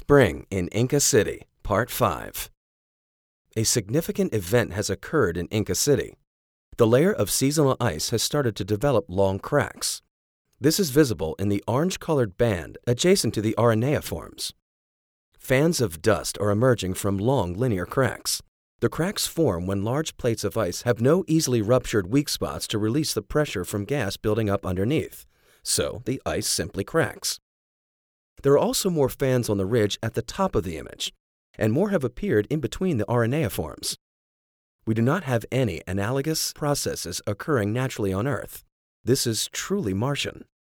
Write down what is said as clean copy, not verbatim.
Spring in Inca City, Part 5. A significant event has occurred in Inca City. The layer of seasonal ice has started to develop long cracks. This is visible in the orange-colored band adjacent to the arenaiforms. Fans of dust are emerging from long linear cracks. The cracks form when large plates of ice have no easily ruptured weak spots to release the pressure from gas building up underneath. So the ice simply cracks. There are also more fans on the ridge at the top of the image, and more have appeared in between the arenaiforms. We do not have any analogous processes occurring naturally on Earth. This is truly Martian.